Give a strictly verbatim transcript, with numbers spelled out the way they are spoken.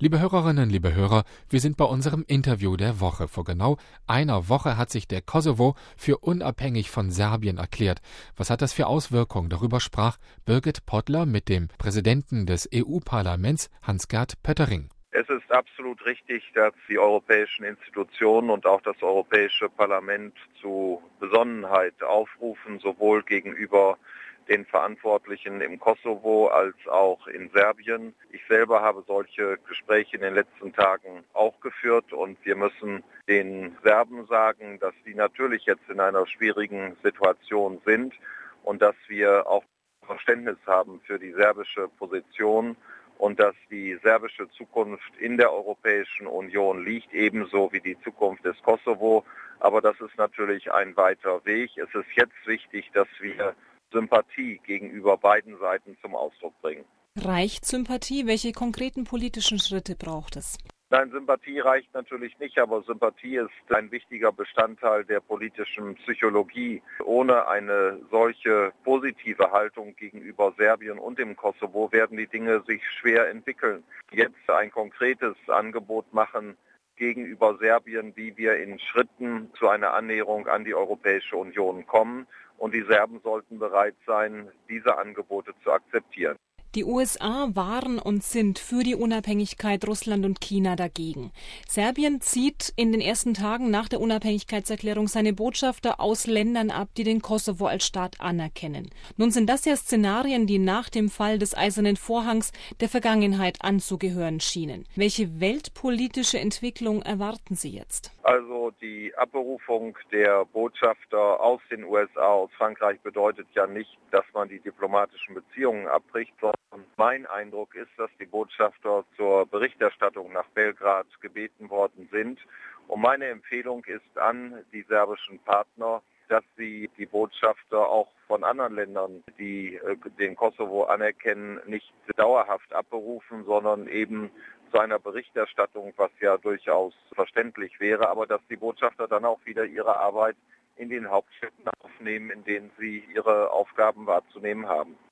Liebe Hörerinnen, liebe Hörer, wir sind bei unserem Interview der Woche. Vor genau einer Woche hat sich der Kosovo für unabhängig von Serbien erklärt. Was hat das für Auswirkungen? Darüber sprach Birgit Podler mit dem Präsidenten des E U-Parlaments, Hans-Gert Pöttering. Es ist absolut richtig, dass die europäischen Institutionen und auch das Europäische Parlament zu Besonnenheit aufrufen, sowohl gegenüber den Verantwortlichen im Kosovo als auch in Serbien. Ich selber habe solche Gespräche in den letzten Tagen auch geführt und wir müssen den Serben sagen, dass sie natürlich jetzt in einer schwierigen Situation sind und dass wir auch Verständnis haben für die serbische Position und dass die serbische Zukunft in der Europäischen Union liegt, ebenso wie die Zukunft des Kosovo. Aber das ist natürlich ein weiter Weg. Es ist jetzt wichtig, dass wir Sympathie gegenüber beiden Seiten zum Ausdruck bringen. Reicht Sympathie? Welche konkreten politischen Schritte braucht es? Nein, Sympathie reicht natürlich nicht, aber Sympathie ist ein wichtiger Bestandteil der politischen Psychologie. Ohne eine solche positive Haltung gegenüber Serbien und dem Kosovo werden die Dinge sich schwer entwickeln. Jetzt ein konkretes Angebot machen gegenüber Serbien, wie wir in Schritten zu einer Annäherung an die Europäische Union kommen. Und die Serben sollten bereit sein, diese Angebote zu akzeptieren. Die U S A waren und sind für die Unabhängigkeit, Russland und China dagegen. Serbien zieht in den ersten Tagen nach der Unabhängigkeitserklärung seine Botschafter aus Ländern ab, die den Kosovo als Staat anerkennen. Nun sind das ja Szenarien, die nach dem Fall des Eisernen Vorhangs der Vergangenheit anzugehören schienen. Welche weltpolitische Entwicklung erwarten Sie jetzt? Also die Abberufung der Botschafter aus den U S A, aus Frankreich bedeutet ja nicht, dass man die diplomatischen Beziehungen abbricht, sondern mein Eindruck ist, dass die Botschafter zur Berichterstattung nach Belgrad gebeten worden sind. Und meine Empfehlung ist an die serbischen Partner, dass sie die Botschafter auch von anderen Ländern, die den Kosovo anerkennen, nicht dauerhaft abberufen, sondern eben zu einer Berichterstattung, was ja durchaus verständlich wäre, aber dass die Botschafter dann auch wieder ihre Arbeit in den Hauptstädten aufnehmen, in denen sie ihre Aufgaben wahrzunehmen haben.